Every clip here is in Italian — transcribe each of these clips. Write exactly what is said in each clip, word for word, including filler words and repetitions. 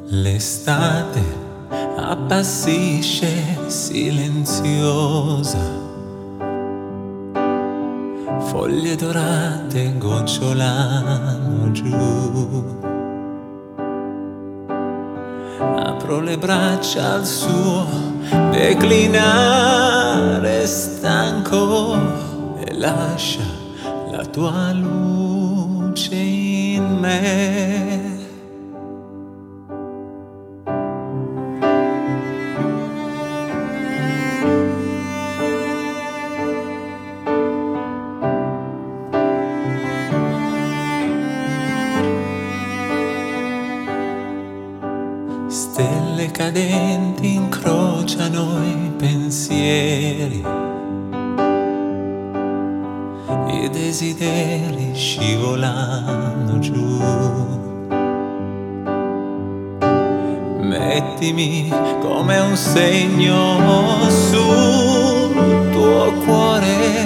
L'estate appassisce silenziosa, foglie dorate gocciolano giù. Apro le braccia al suo declinare stanco e lascia la tua luce in me. Stelle cadenti incrociano i pensieri, i desideri scivolano giù. Mettimi come un segno sul tuo cuore,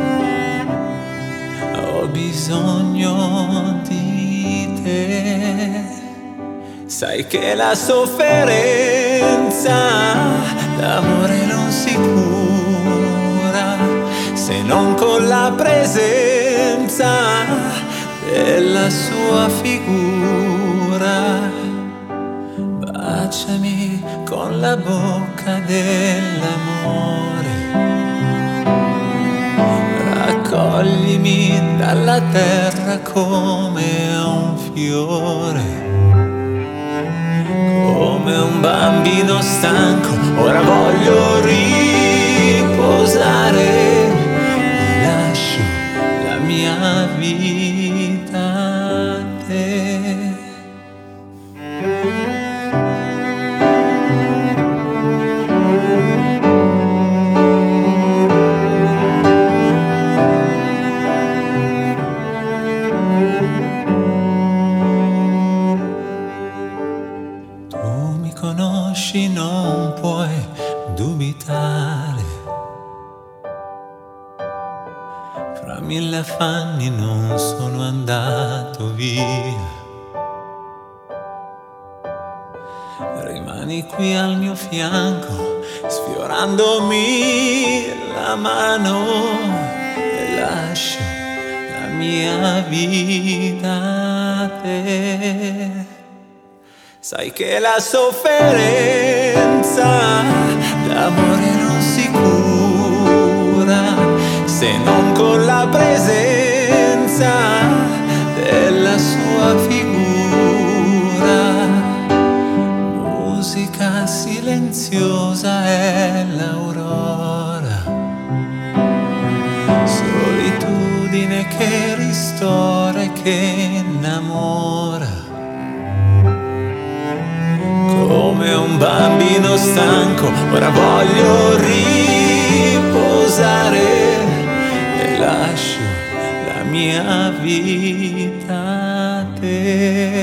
ho bisogno di te. Sai che la sofferenza d'amore non si cura se non con la presenza della sua figura. Baciami con la bocca dell'amore, raccoglimi dalla terra come un fiore. Come un bambino stanco, ora voglio riposare e lascio la mia vita a te. Conosci, non puoi dubitare, fra mille affanni non sono andato via. Rimani qui al mio fianco, sfiorandomi la mano e lascio la mia vita a te. Sai che la sofferenza d'amore non si cura se non con la presenza della sua figura. Musica silenziosa è l'aurora, solitudine che ristora e che innamora. Come un bambino stanco, ora voglio riposare e lascio la mia vita a te.